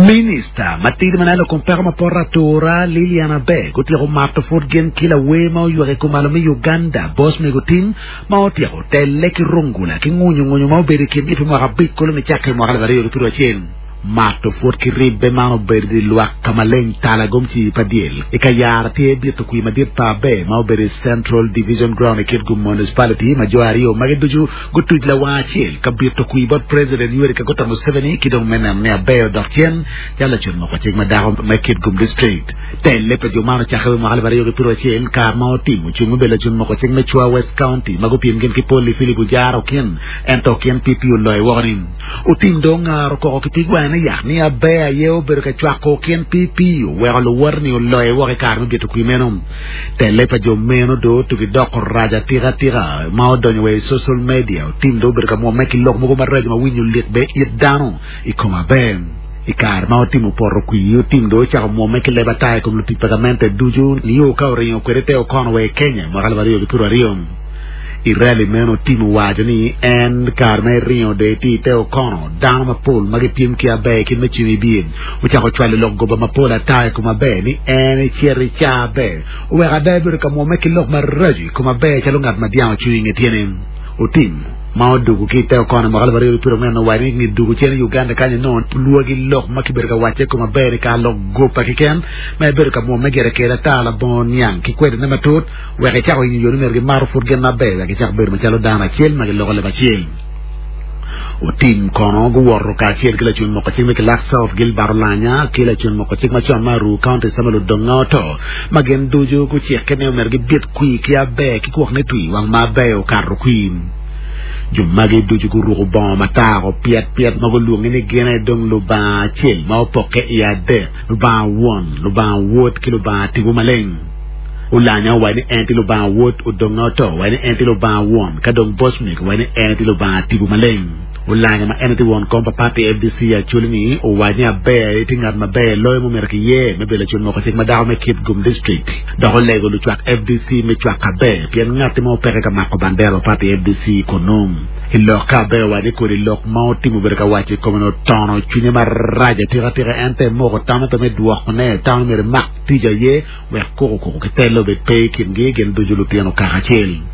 Minister Matidi Manalo Comperma Porratura Liliana Be Gutiro Marto Forgen Kila Wema Yure Kumalami Uganda Boss Megutin Maotiro Teleki Rungula Kingunyu Moberi Kidifu Marabik Kolumi Chake Moralvario Tuachen Marto Fort Kiribbe Mano Berdi Luak Kamaleng Talagomchi Padiel Ekayar Tebi to Kuimadir Tabe Mauberi Central Division Ground Ekirgum Municipality Majoario Magaduju Gutudla Wachil Kabir to Kuibot President Yurika Gota Museveni Kidong Menam Nea Bayo Dortien Jalachun Mokaching Madam Makidgum District Ten Lepa Jumano Chahu Mahalvario Tuachen Karmao Tim Chumubela Jun Mokaching Mechua West County Magupim Ginkipoli Filipujaro Kin and Tokian Pipu Loy Warning Utim Donga Roko Kitiguan ni abea yeo berka chwako ken pipi wero warni loe wore karno gitu kuimenum telepa jo meno do to gidok raja tira mao donyo we social media tim do berka mo meki lok mo maraja ma winyu lit be yedano ikoma ben ikar mao timu porro qui tim do cha mo meki le bataille comme le tipagamente duju niyo ka rio kwerete o kono we Kenya moral vario di puro rio Irali meno timu wajani en karme rio de ti teo kono down ma pol magipim kia be kin mechimi bien ucha ko chwale logo ba ma pola tai kuma be ni en cheri cha be we ga be ka mo meki lok maraji kuma be cha longat ma diao chuinge tienen utim mao dugu ki teo kono magal bari piro meno wani ni dugu chen Uganda kanye non luogi lok makiberka wache kuma be ka logo pakiken ma be ka mo megere kera tala bon yang ki kwede na matot we ga cha ko ni yonu merge maru furgen na be ga cha be ma chalo dana chel ma lo le ba chel utim kono gu worro ka chel kila chun mo ko chime kila south gil barlanya kila chun mo ko chima chon maru county samalo dongoto magen duju ku chekene merge bit kui kia be ki ko ne tui wang ma be o karro queen Jumagi duju guru bon mataro piat magulu ngene gene dong lo ba chel ma poke ya de lo ba won lo ba wot kilo ba tibu maleng ulanya wani enti lo ba wot udongoto wani enti lo ba won kadong boss mik wani enti lo ba tibu maleng ulanya ma enti won kompa party FDC ya chulni o wani abe tingat ma be loy mo merki ye me bele chul mo ko sik ma daw me kip gum district do lego lu twak FDC me twak kabe pien ngati mo pere ka mako bandero party FDC konom ilo kabe wani ko lok mauti mo berka wachi kono tono chune ma raja tira ente mo ko tama to me duwa ne tama me mak tija ye we ko ke telo be pe kin ge gen do julu piano ka chel